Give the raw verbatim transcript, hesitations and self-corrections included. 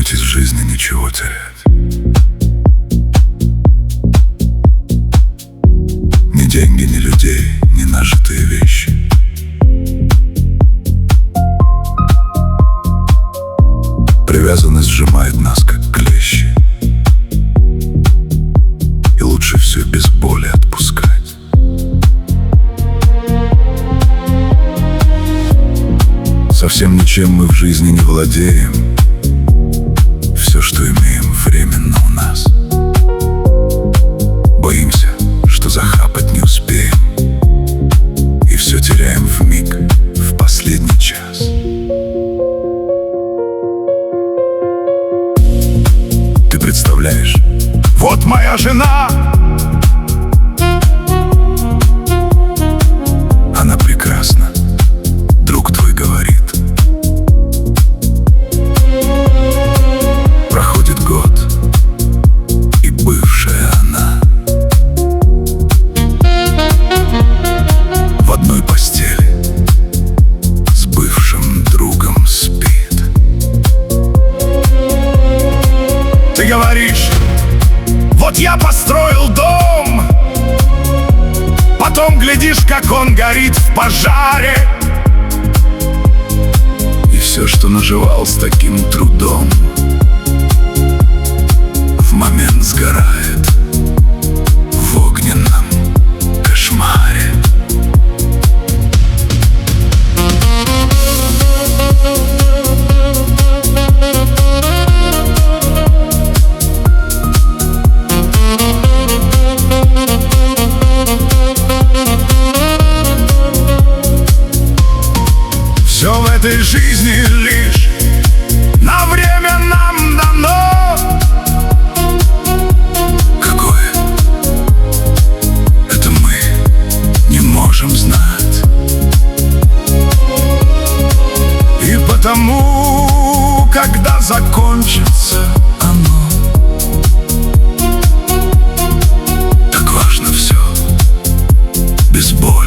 быть из жизни ничего терять. Ни деньги, ни людей, ни нажитые вещи. Привязанность сжимает нас, как клещи, и лучше все без боли отпускать. Совсем ничем мы в жизни не владеем. Все, что имеем, временно у нас. Боимся, что захапать не успеем, и все теряем вмиг, в последний час. Ты представляешь, вот моя жена, она прекрасна, друг твой говорит. Проходит год, и бывшая она в одной постели с бывшим другом спит. Ты говоришь: вот я построил дом, потом глядишь, как он горит в пожаре, и все, что наживал с таким трудом, в момент сгорает в огненном кошмаре. Все в этой жизни лишь на время нам дано. Какое? Это мы не можем знать. И потому, когда закончится оно, так важно все без боли.